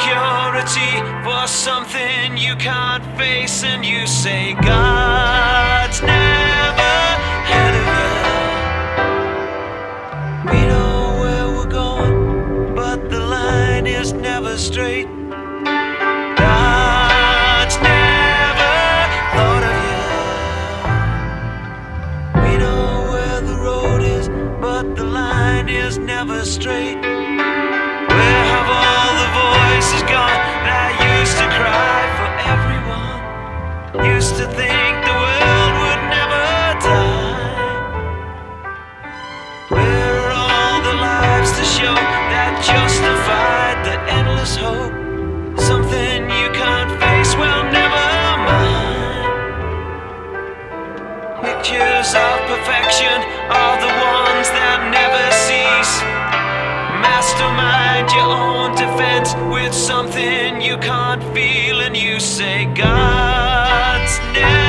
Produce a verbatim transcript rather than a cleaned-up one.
security for something you can't face, and you say God's never ahead of you. We know where we're going, but the line is never straight. God's never thought of you. We know where the road is, but the line is never straight. Where have all the voices gone that used to cry for everyone? Used to think the world would never die. Where are all the lives to show that justified the endless hope? Something you can't face, well, never mind. Pictures of perfection are the ones that never cease. Mastermind your own defense with something you can't feel, and you say God's never